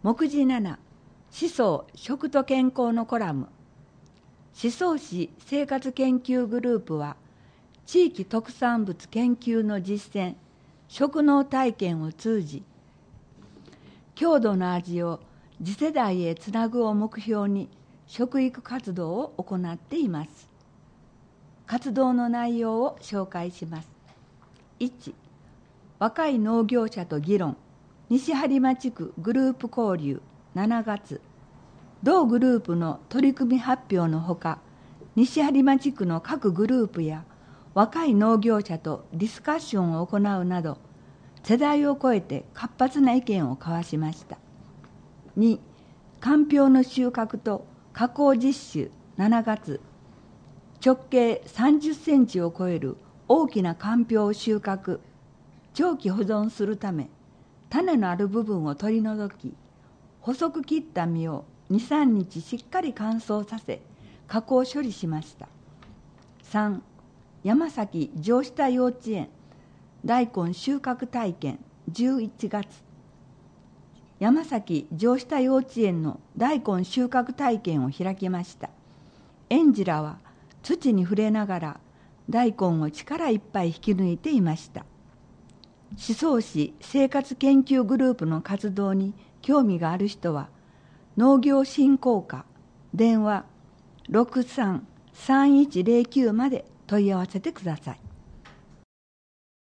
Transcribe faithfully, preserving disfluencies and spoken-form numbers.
目次なな、思想食と健康のコラム。思想史生活研究グループは、地域特産物研究の実践、食農体験を通じ、郷土の味を次世代へつなぐを目標に食育活動を行っています。活動の内容を紹介します。いち、若い農業者と議論、西播磨地区グループ交流しちがつ。同グループの取り組み発表のほか、西播磨地区の各グループや若い農業者とディスカッションを行うなど、世代を超えて活発な意見を交わしました。に、かんぴょうの収穫と加工実習しちがつ。直径さんじゅっセンチを超える大きなかんぴょうを収穫、長期保存するため、種のある部分を取り除き、細く切った実をに、さんにちしっかり乾燥させ、加工処理しました。さん、山崎上下幼稚園大根収穫体験じゅういちがつ。山崎上下幼稚園の大根収穫体験を開きました。園児らは土に触れながら大根を力いっぱい引き抜いていました。思想史生活研究グループの活動に興味がある人は、農業振興課電話 ろくさんさんいちゼロきゅう まで問い合わせてください。